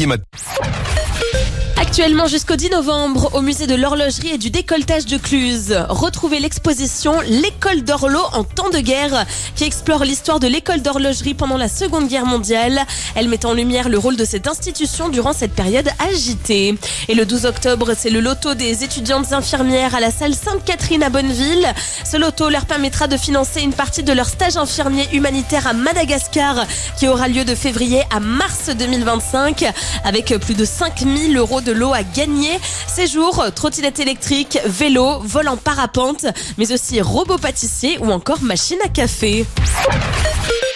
Maggie Mat. Actuellement jusqu'au 10 novembre, au musée de l'horlogerie et du décolletage de Cluse, retrouvez l'exposition L'école d'Orlo en temps de guerre qui explore l'histoire de l'école d'horlogerie pendant la Seconde Guerre mondiale. Elle met en lumière le rôle de cette institution durant cette période agitée. Et le 12 octobre, c'est le loto des étudiantes infirmières à la salle Sainte-Catherine à Bonneville. Ce loto leur permettra de financer une partie de leur stage infirmier humanitaire à Madagascar qui aura lieu de février à mars 2025 avec plus de 5 000 € de lot à gagner. Séjour, trottinette électrique, vélo, vol en parapente, mais aussi robot pâtissier ou encore machine à café.